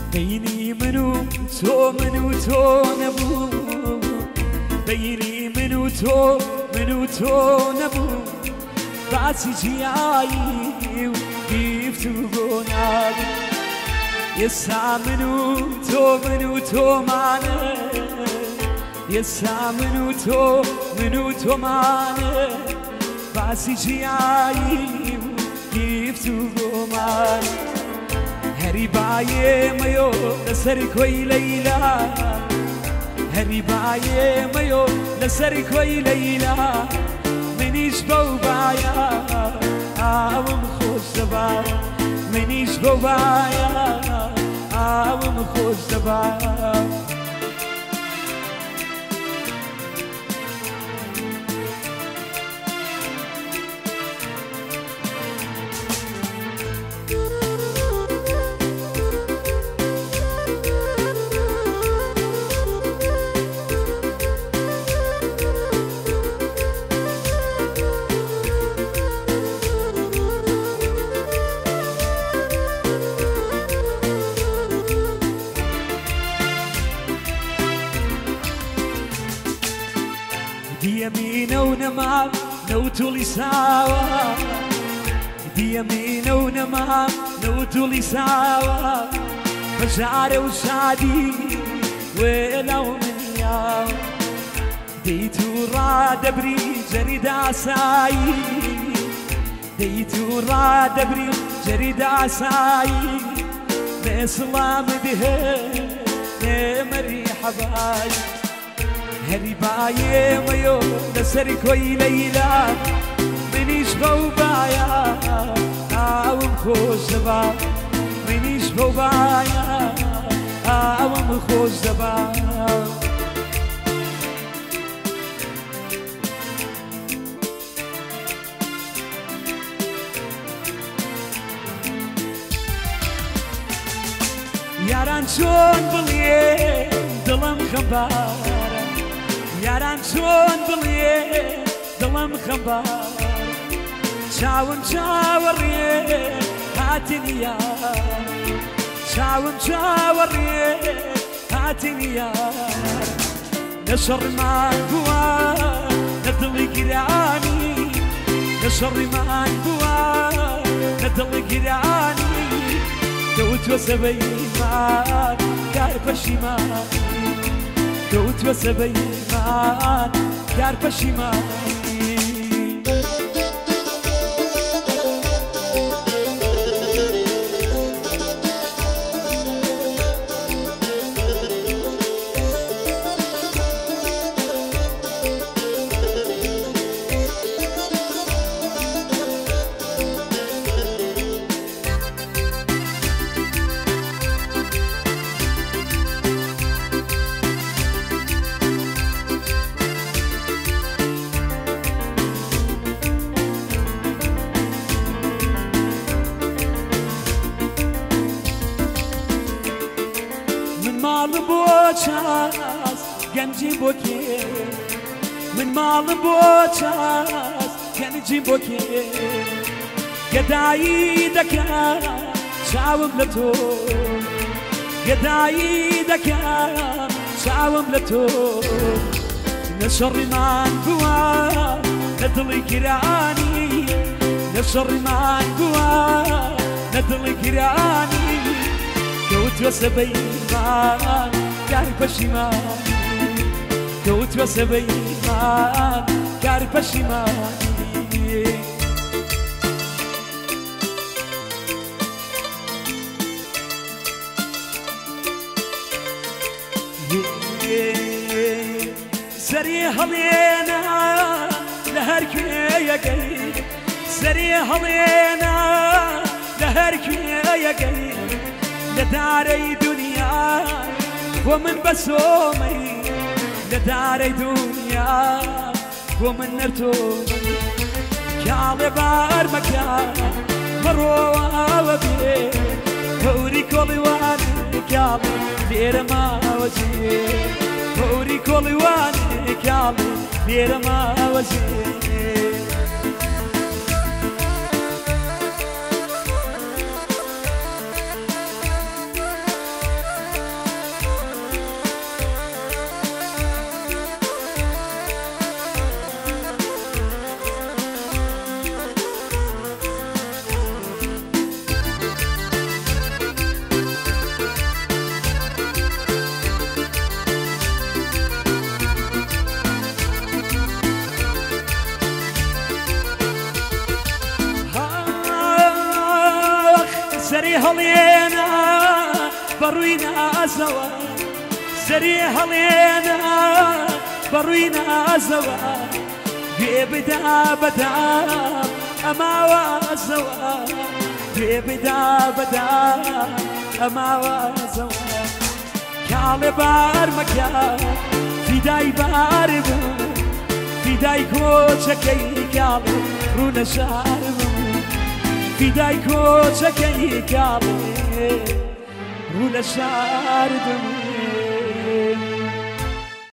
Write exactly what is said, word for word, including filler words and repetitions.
بيني منو تو منو تو نبو بيني منو تو منو تو نبو باسي جياي وكيفتو قوناي يسا منو تو منو تو مانا يسا منو تو منو تو مانا باسي جياي وكيفتو قوناي هري بايه ميو لسري كوي ليلى هري بايه ميو لسري كوي ليلى منيش بو بايا او مخوش دبا منيش بو بايا او مخوش دبا يمينه ونمام نوتو لي سوا دي يمينه ونمام نوتو لي سوا مشاعري وشادي ولا ومنيا ديتو راد بري جريد عساي ديتو راد بري جريد عساي بسلام ده مري حباي هري بايه ميو لسري كوي ليلى منيش بو بايا او مخوش دبا منيش بو بايا او مخوش دبا ياران شون بليه دلم خبار ياران شون بليه دلم خبار شاون شاوريه هاتني يا شاون شاوريه هاتني يا نشر ما قوا ندلي قراني نشر ما قوا ندلي قراني توت وسبي ما كارب شمال توت وسبي ما كارب شمال مال بوچاس گنجی بوکی من مال بوچاس گنجی بوکی گدایی دکا شاوم لتو گدایی دکا شاوم لتو نشر من بوا ندلي كراني نشر من بوا ندلي كراني كوت وسبي ما كارب شمال كوت وسبي ما كارب شمال سري هلينا لهر كويا قايل سري هلينا لهر كويا قايل لداري دنيا ومن بسومي لداري دنيا ومن نرتومي كالي بار مكان مروة وبيه هوري كولي واني كالي بير ما وجيه هوري كولي واني كالي بير ما وجيه سري هلينا بروينا زوا سري هلينا بروينا زوا بيبدا بدا أما وزوا بيبدا بدا أما وزوا كالي بار مكان في داي بار في داي كوچكي كالي رونا شارم في داي كوچكي كالي رونا شارم